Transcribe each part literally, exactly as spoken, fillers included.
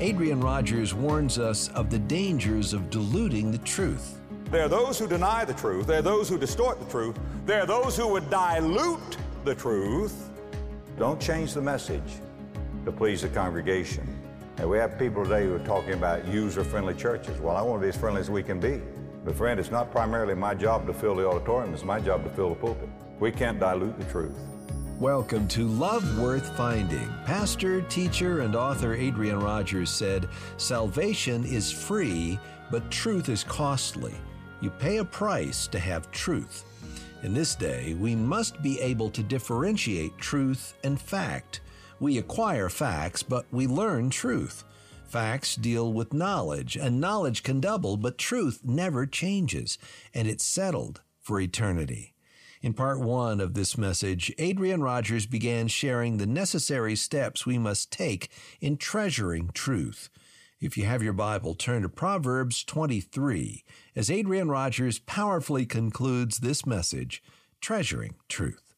Adrian Rogers warns us of the dangers of diluting the truth. There are those who deny the truth. There are those who distort the truth. There are those who would dilute the truth. Don't change the message to please the congregation. And we have people today who are talking about user-friendly churches. Well, I want to be as friendly as we can be. But friend, it's not primarily my job to fill the auditorium. It's my job to fill the pulpit. We can't dilute the truth. Welcome to Love Worth Finding. Pastor, teacher, and author Adrian Rogers said, "Salvation is free, but truth is costly. You pay a price to have truth." In this day, we must be able to differentiate truth and fact. We acquire facts, but we learn truth. Facts deal with knowledge, and knowledge can double, but truth never changes, and it's settled for eternity. In part one of this message, Adrian Rogers began sharing the necessary steps we must take in treasuring truth. If you have your Bible, turn to Proverbs twenty-three, as Adrian Rogers powerfully concludes this message, Treasuring Truth.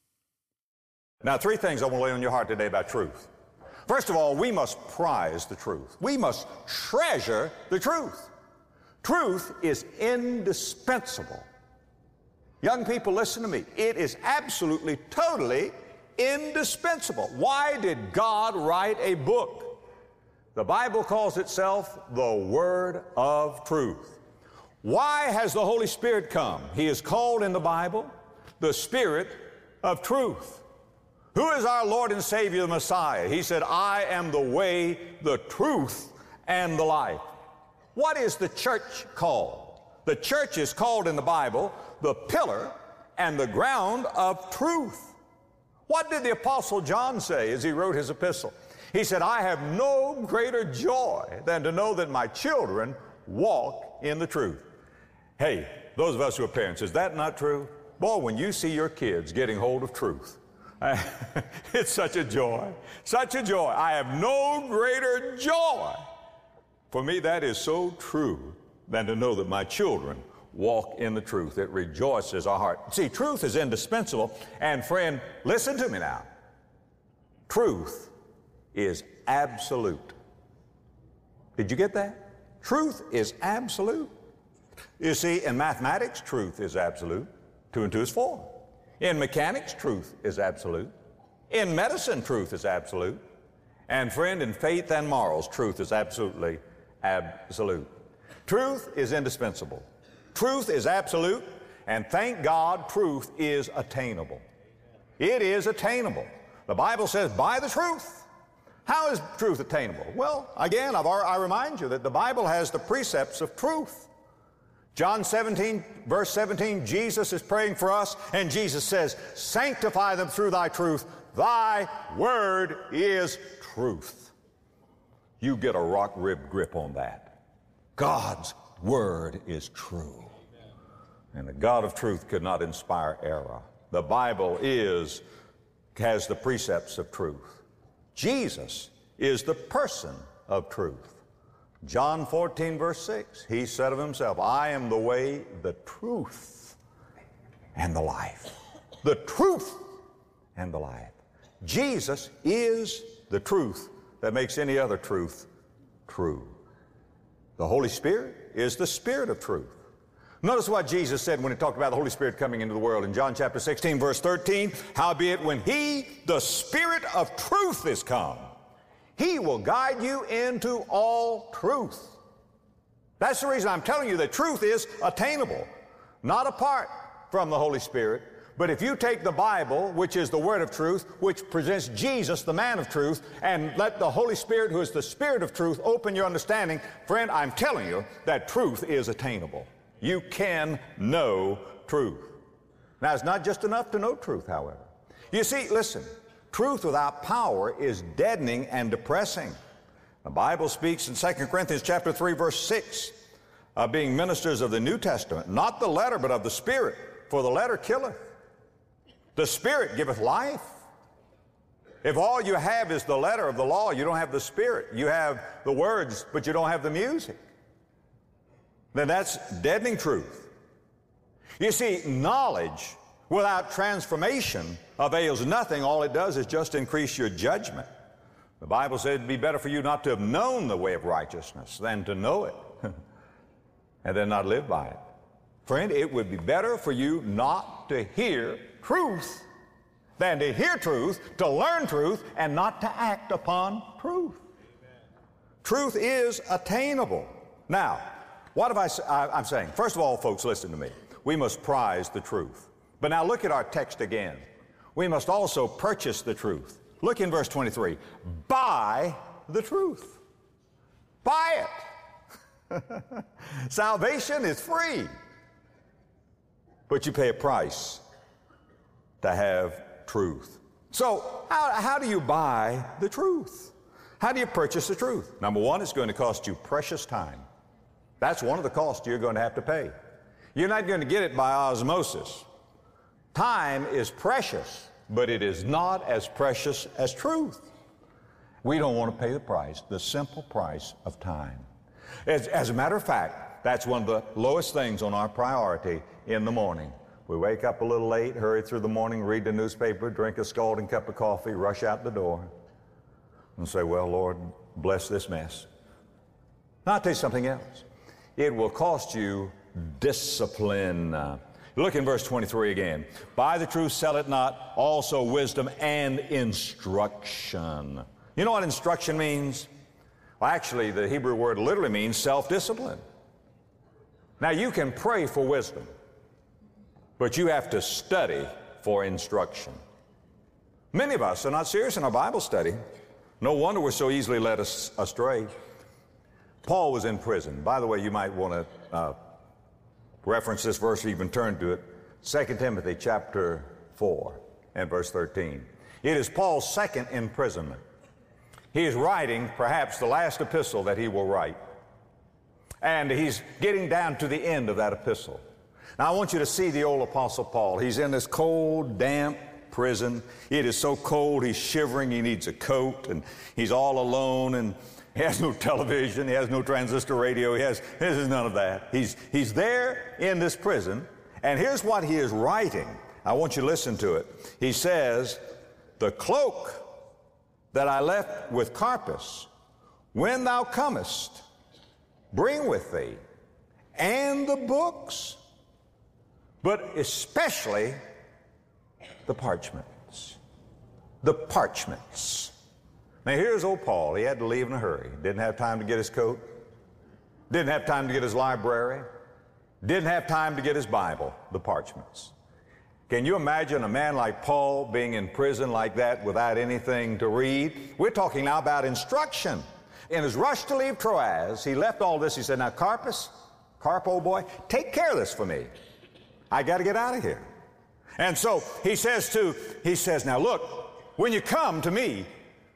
Now, three things I want to lay on your heart today about truth. First of all, we must prize the truth. We must treasure the truth. Truth is indispensable. Young people, listen to me. It is absolutely, totally indispensable. Why did God write a book? The Bible calls itself the Word of Truth. Why has the Holy Spirit come? He is called in the Bible the Spirit of Truth. Who is our Lord and Savior, the Messiah? He said, "I am the way, the truth, and the life." What is the church called? The church is called in the Bible the pillar and the ground of truth. What did the Apostle John say as he wrote his epistle? He said, "I have no greater joy than to know that my children walk in the truth." Hey, those of us who are parents, is that not true? Boy, when you see your kids getting hold of truth, it's such a joy, such a joy. I have no greater joy. For me, that is so true than to know that my children walk in the truth. It rejoices our heart. See, truth is indispensable. And friend, listen to me now. Truth is absolute. Did you get that? Truth is absolute. You see, in mathematics, truth is absolute. Two and two is four. In mechanics, truth is absolute. In medicine, truth is absolute. And friend, in faith and morals, truth is absolutely absolute. Truth is indispensable. Truth is absolute, and thank God, truth is attainable. It is attainable. The Bible says, by the truth. How is truth attainable? Well, again, I've, I remind you that the Bible has the precepts of truth. John seventeen, verse seventeen, Jesus is praying for us, and Jesus says, "Sanctify them through thy truth. Thy word is truth." You get a rock-ribbed grip on that. God's word is true. And the God of truth could not inspire error. The Bible is, has the precepts of truth. Jesus is the person of truth. John fourteen, verse six, he said of himself, "I am the way, the truth, and the life." The truth and the life. Jesus is the truth that makes any other truth true. The Holy Spirit is the Spirit of truth. Notice what Jesus said when he talked about the Holy Spirit coming into the world in John chapter sixteen, verse thirteen, "Howbeit when he, the Spirit of truth, is come, he will guide you into all truth." That's the reason I'm telling you that truth is attainable, not apart from the Holy Spirit. But if you take the Bible, which is the Word of truth, which presents Jesus, the man of truth, and let the Holy Spirit, who is the Spirit of truth, open your understanding, friend, I'm telling you that truth is attainable. You can know truth. Now, it's not just enough to know truth, however. You see, listen, truth without power is deadening and depressing. The Bible speaks in Second Corinthians chapter three, verse six, of being ministers of the New Testament, not the letter, but of the Spirit, for the letter killeth. The Spirit giveth life. If all you have is the letter of the law, you don't have the Spirit. You have the words, but you don't have the music. Then that's deadening truth. You see, knowledge without transformation avails nothing. All it does is just increase your judgment. The Bible said it'd be better for you not to have known the way of righteousness than to know it and then not live by it. Friend, it would be better for you not to hear truth than to hear truth, to learn truth, and not to act upon truth. Amen. Truth is attainable. Now, what have I, I, I'm saying? First of all, folks, listen to me. We must prize the truth. But now look at our text again. We must also purchase the truth. Look in verse twenty-three. Buy the truth. Buy it. Salvation is free, but you pay a price to have truth. So how, how do you buy the truth? How do you purchase the truth? Number one, it's going to cost you precious time. That's one of the costs you're going to have to pay. You're not going to get it by osmosis. Time is precious, but it is not as precious as truth. We don't want to pay the price, the simple price of time. As, as a matter of fact, that's one of the lowest things on our priority in the morning. We wake up a little late, hurry through the morning, read the newspaper, drink a scalding cup of coffee, rush out the door, and say, well, Lord, bless this mess. Now, I'll tell you something else. It will cost you discipline. Uh, look in verse twenty-three again. Buy the truth, sell it not, also wisdom and instruction. You know what instruction means? Well, actually, the Hebrew word literally means self-discipline. Now, you can pray for wisdom, but you have to study for instruction. Many of us are not serious in our Bible study. No wonder we're so easily led astray. Paul was in prison. By the way, you might want to uh, reference this verse or even turn to it. Second Timothy chapter four and verse thirteen. It is Paul's second imprisonment. He is writing perhaps the last epistle that he will write. And he's getting down to the end of that epistle. Now, I want you to see the old Apostle Paul. He's in this cold, damp prison. It is so cold, he's shivering. He needs a coat, and he's all alone, and he has no television. He has no transistor radio. He has, this is none of that. He's, he's there in this prison, and here's what he is writing. I want you to listen to it. He says, the cloak that I left with Carpus, when thou comest, bring with thee, and the books, but especially the parchments. The parchments. Now here's old Paul. He had to leave in a hurry. Didn't have time to get his coat. Didn't have time to get his library. Didn't have time to get his Bible, the parchments. Can you imagine a man like Paul being in prison like that without anything to read? We're talking now about instruction. In his rush to leave Troas, he left all this. He said, now, Carpus, Carp, old boy, take care of this for me. I got to get out of here. And so he says to, he says, now look, when you come to me,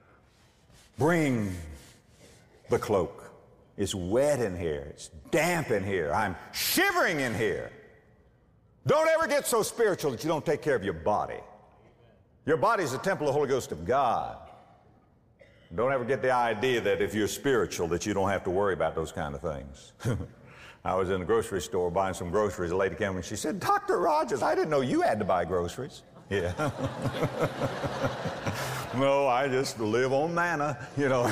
bring the cloak. It's wet in here. It's damp in here. I'm shivering in here. Don't ever get so spiritual that you don't take care of your body. Your body is the temple of the Holy Ghost of God. Don't ever get the idea that if you're spiritual that you don't have to worry about those kind of things. I was in the grocery store buying some groceries. A lady came and she said, Doctor Rogers, I didn't know you had to buy groceries. Yeah. No, I just live on manna, you know.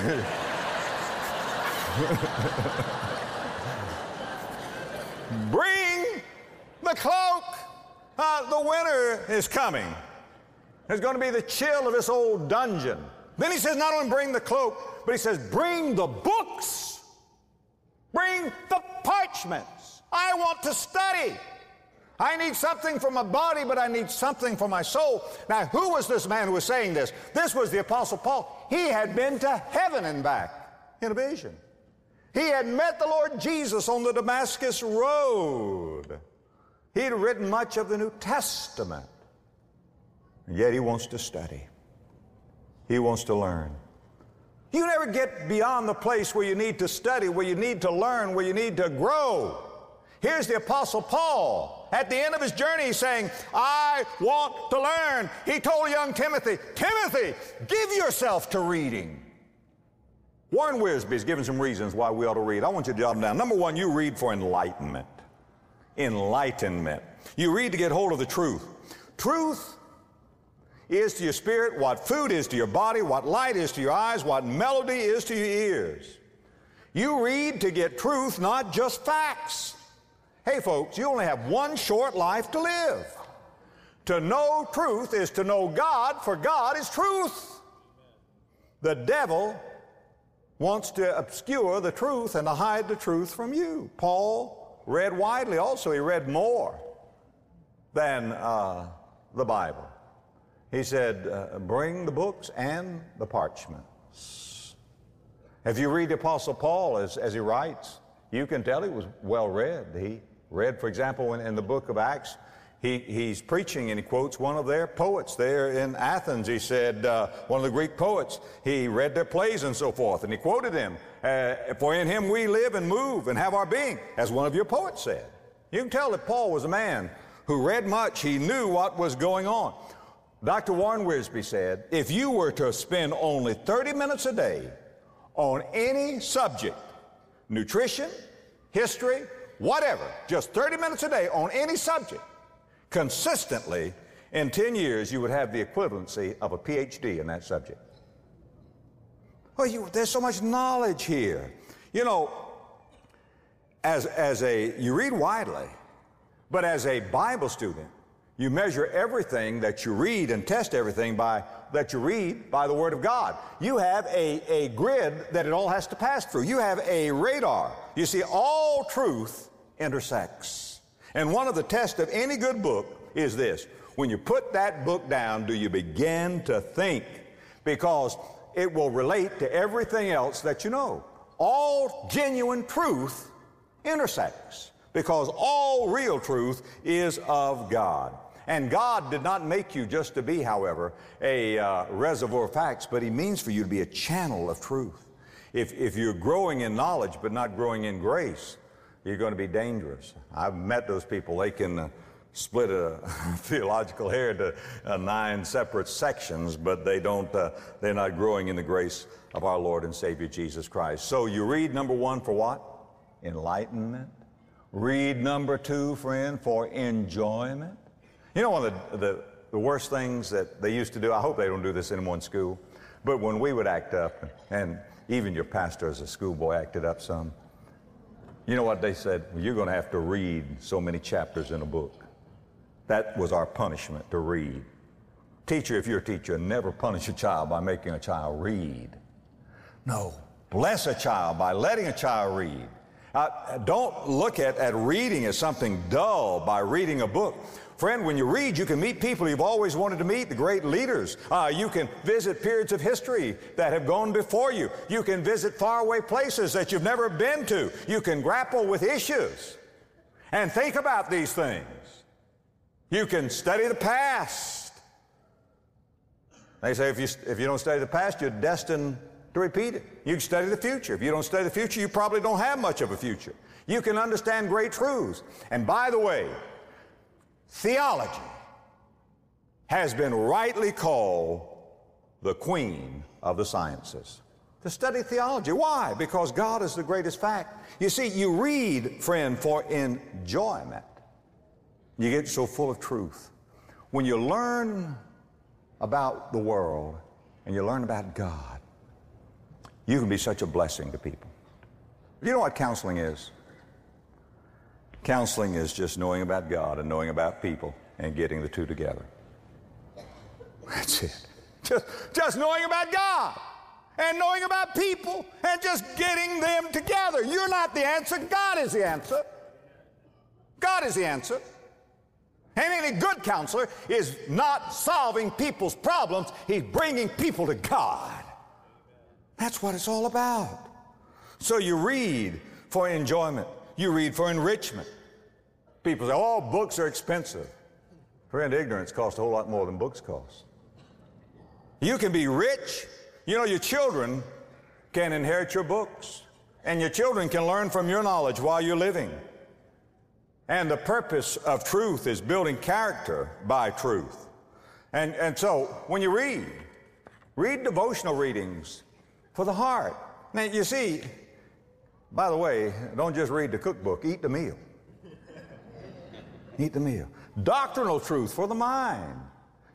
Bring the cloak. Uh, the winter is coming. There's going to be the chill of this old dungeon. Then he says not only bring the cloak, but he says bring the books. Bring the parchments. I want to study. I need something for my body, but I need something for my soul. Now, who was this man who was saying this? This was the Apostle Paul. He had been to heaven and back in a vision. He had met the Lord Jesus on the Damascus Road. He had written much of the New Testament. And yet he wants to study. He wants to learn. You never get beyond the place where you need to study, where you need to learn, where you need to grow. Here's the Apostle Paul. At the end of his journey, he's saying, I want to learn. He told young Timothy, Timothy, give yourself to reading. Warren Wiersbe's given some reasons why we ought to read. I want you to jot them down. Number one, you read for enlightenment. Enlightenment. You read to get hold of the truth. Truth is to your spirit, what food is to your body, what light is to your eyes, what melody is to your ears. You read to get truth, not just facts. Hey folks, you only have one short life to live. To know truth is to know God, for God is truth. The devil wants to obscure the truth and to hide the truth from you. Paul read widely also. He read more than uh, the Bible. He said, uh, bring the books and the parchments. If you read the Apostle Paul as, as he writes, you can tell he was well read. He read, for example, in, in the book of Acts, he, he's preaching and he quotes one of their poets there in Athens. He said, uh, one of the Greek poets, he read their plays and so forth, and he quoted him, uh, for in him we live and move and have our being, as one of your poets said. You can tell that Paul was a man who read much. He knew what was going on. Doctor Warren Wiersbe said, if you were to spend only thirty minutes a day on any subject, nutrition, history, whatever, just thirty minutes a day on any subject, consistently, in ten years, you would have the equivalency of a P H D in that subject. Well, you, there's so much knowledge here. You know, as, as a, you read widely, but as a Bible student, you measure everything that you read and test everything by that you read by the Word of God. You have a, a grid that it all has to pass through. You have a radar. You see, all truth intersects. And one of the tests of any good book is this. When you put that book down, do you begin to think? Because it will relate to everything else that you know. All genuine truth intersects, because all real truth is of God. And God did not make you just to be, however, a uh, reservoir of facts, but He means for you to be a channel of truth. If, if you're growing in knowledge but not growing in grace, you're going to be dangerous. I've met those people. They can uh, split a theological hair into uh, nine separate sections, but they don't, uh, they're not growing in the grace of our Lord and Savior Jesus Christ. So you read, number one, for what? Enlightenment. Read, number two, friend, for enjoyment. You know, one of the, the, the worst things that they used to do, I hope they don't do this anymore in school, but when we would act up, and even your pastor as a schoolboy acted up some, you know what they said? Well, you're going to have to read so many chapters in a book. That was our punishment, to read. Teacher, if you're a teacher, never punish a child by making a child read. No, bless a child by letting a child read. Uh, don't look at, at reading as something dull by reading a book. Friend, when you read, you can meet people you've always wanted to meet, the great leaders. Uh, you can visit periods of history that have gone before you. You can visit faraway places that you've never been to. You can grapple with issues and think about these things. You can study the past. They say if you, if you don't study the past, you're destined to repeat it. You can study the future. If you don't study the future, you probably don't have much of a future. You can understand great truths. And by the way, theology has been rightly called the queen of the sciences. To study theology. Why? Because God is the greatest fact. You see, you read, friend, for enjoyment. You get so full of truth. When you learn about the world and you learn about God, you can be such a blessing to people. You know what counseling is? Counseling is just knowing about God and knowing about people and getting the two together. That's it. Just, just knowing about God and knowing about people and just getting them together. You're not the answer. God is the answer. God is the answer. And any good counselor is not solving people's problems. He's bringing people to God. That's what it's all about. So you read for enjoyment. You read for enrichment. People say, oh, books are expensive. Friend, ignorance costs a whole lot more than books cost. You can be rich. You know, your children can inherit your books. And your children can learn from your knowledge while you're living. And the purpose of truth is building character by truth. And, and so when you read, read devotional readings for the heart. Now, you see, by the way, don't just read the cookbook, eat the meal. Eat the meal. Doctrinal truth for the mind.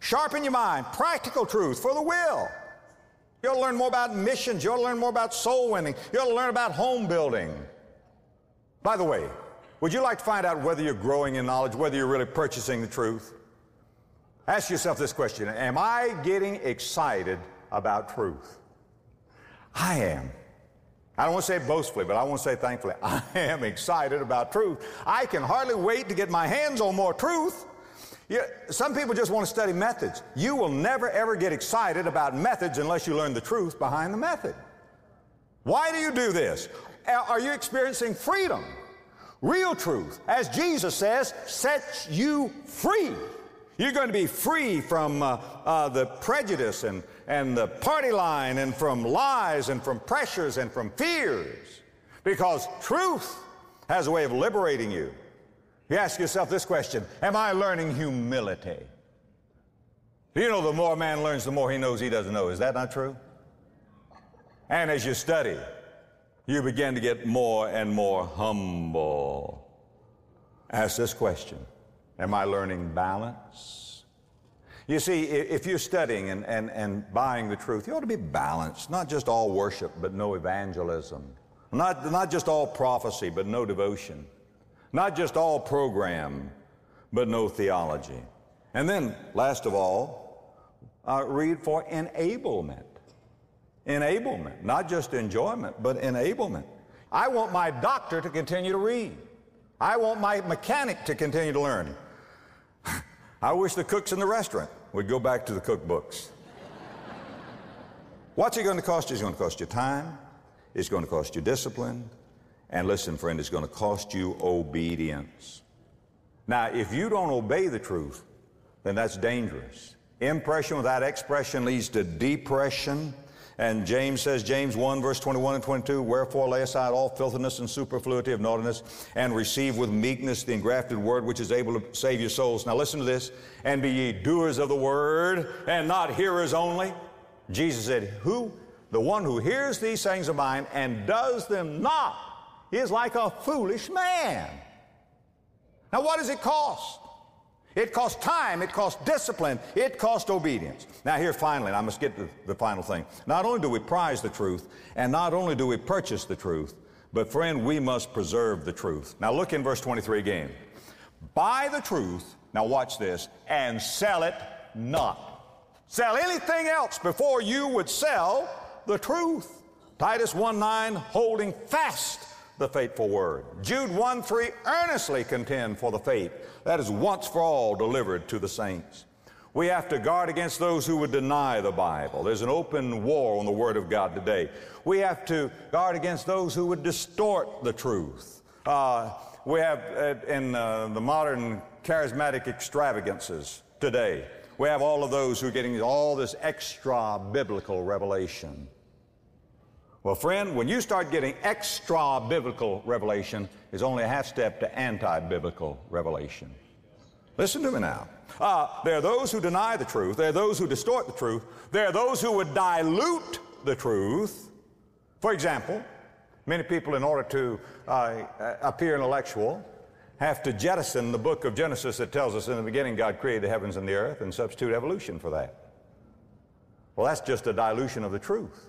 Sharpen your mind. Practical truth for the will. You ought to learn more about missions. You ought to learn more about soul winning. You ought to learn about home building. By the way, would you like to find out whether you're growing in knowledge, whether you're really purchasing the truth? Ask yourself this question: am I getting excited about truth? I am. I don't want to say it boastfully, but I want to say thankfully. I am excited about truth. I can hardly wait to get my hands on more truth. Yeah, some people just want to study methods. You will never, ever get excited about methods unless you learn the truth behind the method. Why do you do this? Are you experiencing freedom? Real truth, as Jesus says, sets you free. You're going to be free from uh, uh, the prejudice and, and the party line and from lies and from pressures and from fears, because truth has a way of liberating you. You ask yourself this question: am I learning humility? You know, the more a man learns, the more he knows he doesn't know. Is that not true? And as you study, you begin to get more and more humble. Ask this question: am I learning balance? You see, if you're studying and, and, and buying the truth, you ought to be balanced. Not just all worship, but no evangelism. Not, not just all prophecy, but no devotion. Not just all program, but no theology. And then, last of all, uh, read for enablement. Enablement, not just enjoyment, but enablement. I want my doctor to continue to read. I want my mechanic to continue to learn. I wish the cooks in the restaurant would go back to the cookbooks. What's it going to cost you? It's going to cost you time. It's going to cost you discipline. And listen, friend, it's going to cost you obedience. Now, if you don't obey the truth, then that's dangerous. Impression without expression leads to depression. And James says, James one, verse twenty-one and twenty-two, wherefore lay aside all filthiness and superfluity of naughtiness, and receive with meekness the engrafted word which is able to save your souls. Now listen to this: and be ye doers of the word, and not hearers only. Jesus said, who? The one who hears these sayings of mine and does them not is like a foolish man. Now what does it cost? It costs time, it costs discipline, it costs obedience. Now here finally, and I must get to the final thing. Not only do we prize the truth, and not only do we purchase the truth, but friend, we must preserve the truth. Now look in verse twenty-three again. Buy the truth, now watch this, and sell it not. Sell anything else before you would sell the truth. Titus one nine, holding fast the faithful word. Jude one three, earnestly contend for the faith that is once for all delivered to the saints. We have to guard against those who would deny the Bible. There's an open war on the Word of God today. We have to guard against those who would distort the truth. Uh, we have uh, in uh, the modern charismatic extravagances today, we have all of those who are getting all this extra biblical revelation. Well, friend, when you start getting extra biblical revelation, it's only a half step to anti-biblical revelation. Listen to me now. Uh, there are those who deny the truth. There are those who distort the truth. There are those who would dilute the truth. For example, many people, in order to uh, appear intellectual, have to jettison the book of Genesis that tells us in the beginning God created the heavens and the earth, and substitute evolution for that. Well, that's just a dilution of the truth.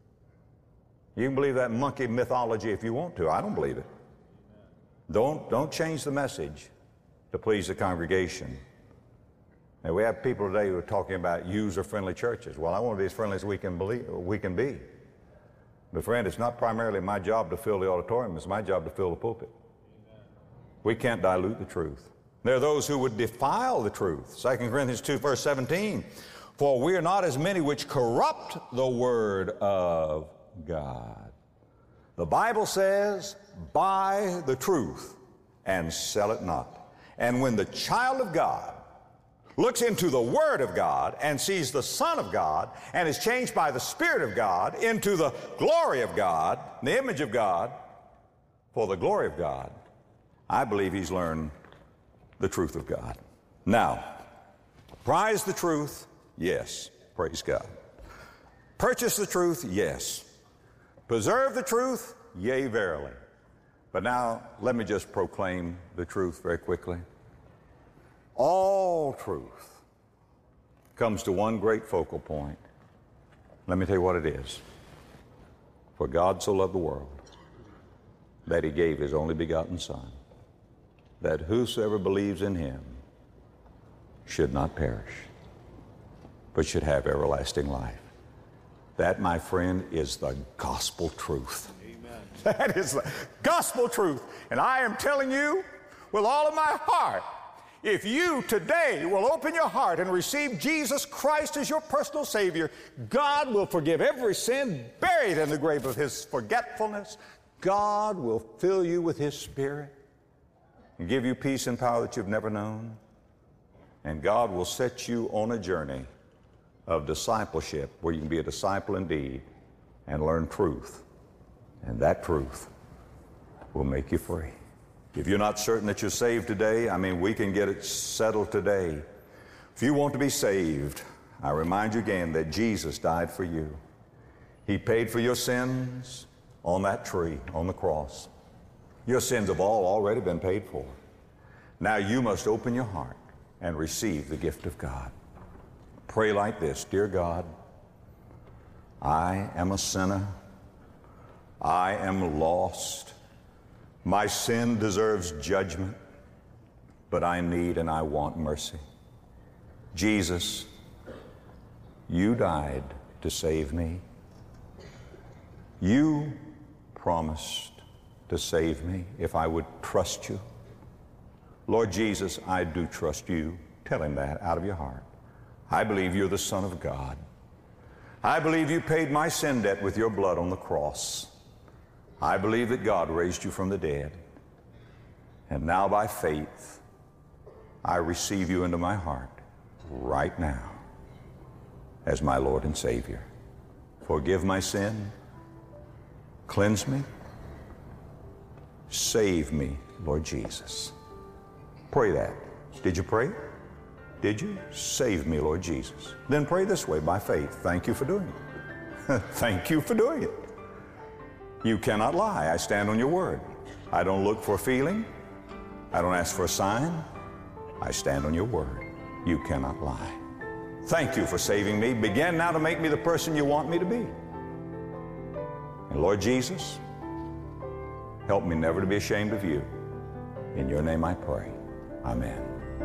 You can believe that monkey mythology if you want to. I don't believe it. Don't, don't change the message to please the congregation. And we have people today who are talking about user-friendly churches. Well, I want to be as friendly as we can, believe, we can be. But friend, it's not primarily my job to fill the auditorium. It's my job to fill the pulpit. We can't dilute the truth. There are those who would defile the truth. Second Corinthians two, verse seventeen. For we are not as many which corrupt the word of God. The Bible says, buy the truth and sell it not. And when the child of God looks into the Word of God and sees the Son of God and is changed by the Spirit of God into the glory of God, the image of God, for the glory of God, I believe he's learned the truth of God. Now, prize the truth? Yes. Praise God. Purchase the truth? Yes. Preserve the truth? Yea, verily. But now, let me just proclaim the truth very quickly. All truth comes to one great focal point. Let me tell you what it is. For God so loved the world that he gave his only begotten Son, that whosoever believes in him should not perish, but should have everlasting life. That, my friend, is the gospel truth. Amen. That is the gospel truth. And I am telling you with all of my heart, if you today will open your heart and receive Jesus Christ as your personal Savior, God will forgive every sin buried in the grave of his forgetfulness. God will fill you with his Spirit and give you peace and power that you've never known. And God will set you on a journey of discipleship where you can be a disciple indeed and learn truth. And that truth will make you free. If you're not certain that you're saved today, I mean, we can get it settled today. If you want to be saved, I remind you again that Jesus died for you. He paid for your sins on that tree, on the cross. Your sins have all already been paid for. Now you must open your heart and receive the gift of God. Pray like this: Dear God, I am a sinner. I am lost. My sin deserves judgment, but I need and I want mercy. Jesus, you died to save me. You promised to save me if I would trust you. Lord Jesus, I do trust you. Tell him that out of your heart. I believe you're the Son of God. I believe you paid my sin debt with your blood on the cross. I believe that God raised you from the dead. And now by faith, I receive you into my heart right now as my Lord and Savior. Forgive my sin. Cleanse me. Save me, Lord Jesus. Pray that. Did you pray? Did you? Save me, Lord Jesus. Then pray this way by faith. Thank you for doing it. Thank you for doing it. You cannot lie. I stand on your word. I don't look for a feeling. I don't ask for a sign. I stand on your word. You cannot lie. Thank you for saving me. Begin now to make me the person you want me to be. And Lord Jesus, help me never to be ashamed of you. In your name I pray. Amen.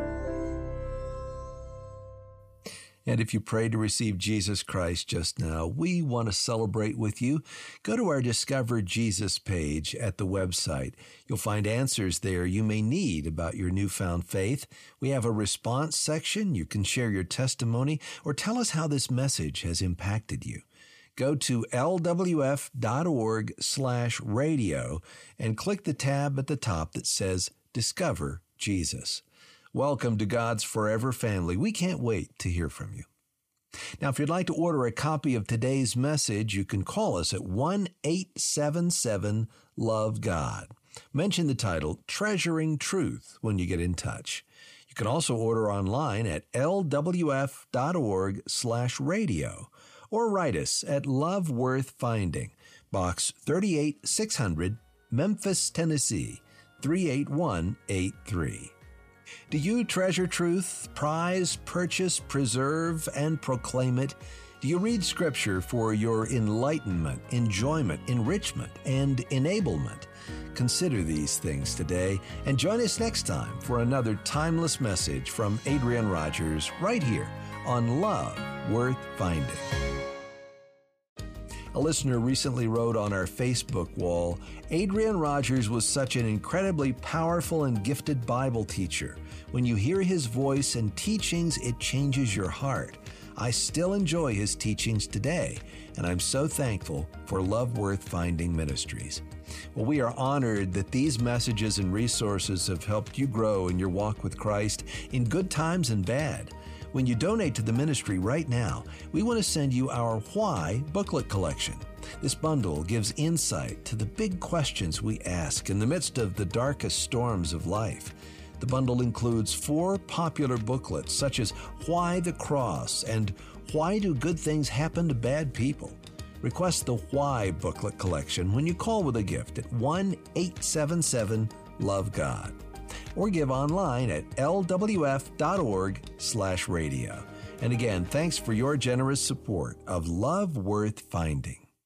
And if you prayed to receive Jesus Christ just now, we want to celebrate with you. Go to our Discover Jesus page at the website. You'll find answers there you may need about your newfound faith. We have a response section. You can share your testimony or tell us how this message has impacted you. Go to L W F dot org slash radio and click the tab at the top that says Discover Jesus. Welcome to God's Forever Family. We can't wait to hear from you. Now, if you'd like to order a copy of today's message, you can call us at one eight seven seven love God. Mention the title, Treasuring Truth, when you get in touch. You can also order online at L W F dot org slash radio or write us at Love Worth Finding, Box thirty-eight six hundred, Memphis, Tennessee, three eight one eight three. Do you treasure truth, prize, purchase, preserve, and proclaim it? Do you read Scripture for your enlightenment, enjoyment, enrichment, and enablement? Consider these things today and join us next time for another timeless message from Adrian Rogers right here on Love Worth Finding. A listener recently wrote on our Facebook wall, Adrian Rogers was such an incredibly powerful and gifted Bible teacher. When you hear his voice and teachings, it changes your heart. I still enjoy his teachings today, and I'm so thankful for Love Worth Finding Ministries. Well, we are honored that these messages and resources have helped you grow in your walk with Christ in good times and bad. When you donate to the ministry right now, we want to send you our Why booklet collection. This bundle gives insight to the big questions we ask in the midst of the darkest storms of life. The bundle includes four popular booklets such as Why the Cross and Why Do Good Things Happen to Bad People? Request the Why booklet collection when you call with a gift at one eight seven seven love God. Or give online at L W F dot org slash radio. And again, thanks for your generous support of Love Worth Finding.